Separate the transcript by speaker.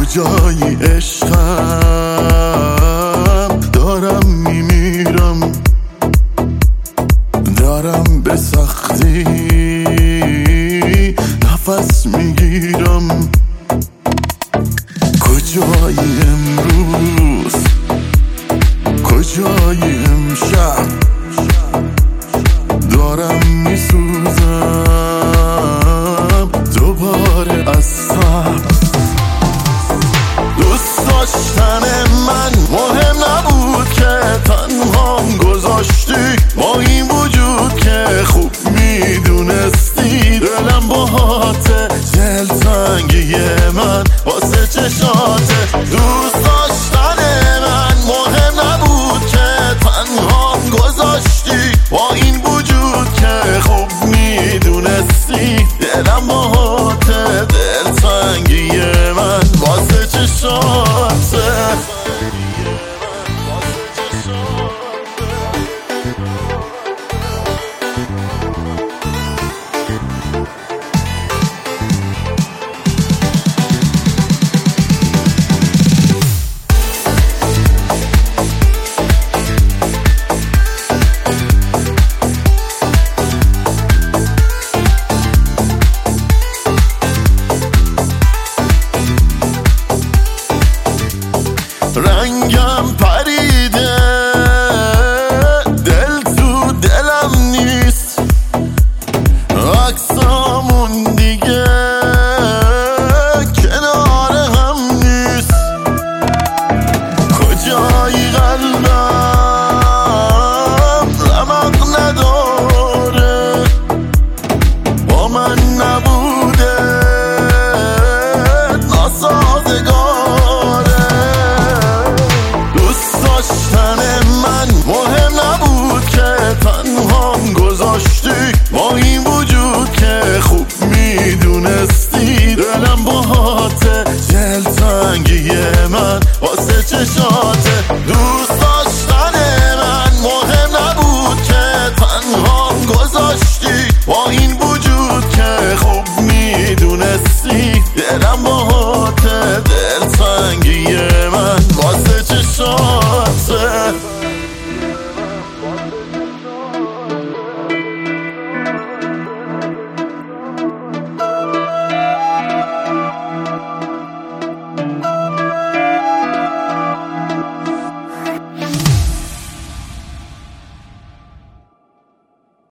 Speaker 1: کجایی عشقم؟ دارم میمیرم، دارم به سختی نفس میگیرم. کجایی امروز؟ کجایی امشب؟ دارم میسوزم دوباره از تب. دوست داشتن من مهم نبود که تنهام گذاشتی، با این وجود که خوب میدونستی دلم باهاته، دلتنگی من واسه چشاته. دوست داشتن من مهم نبود که تنهام گذاشتی، با این وجود که خوب میدونستی دلم باهاته، دلتنگی من واسه چشاته. رنگم پریده، دل تو دلم نیست، عکسامون دیگه کنار هم نیست. کجایی قلبم رمق نداره، با من نبوده ناسازگاره. من مهم نبود که تنهام گذاشتی، با این وجود که خوب میدونستی دلم باهاته، دلتنگی من واسه چشاته.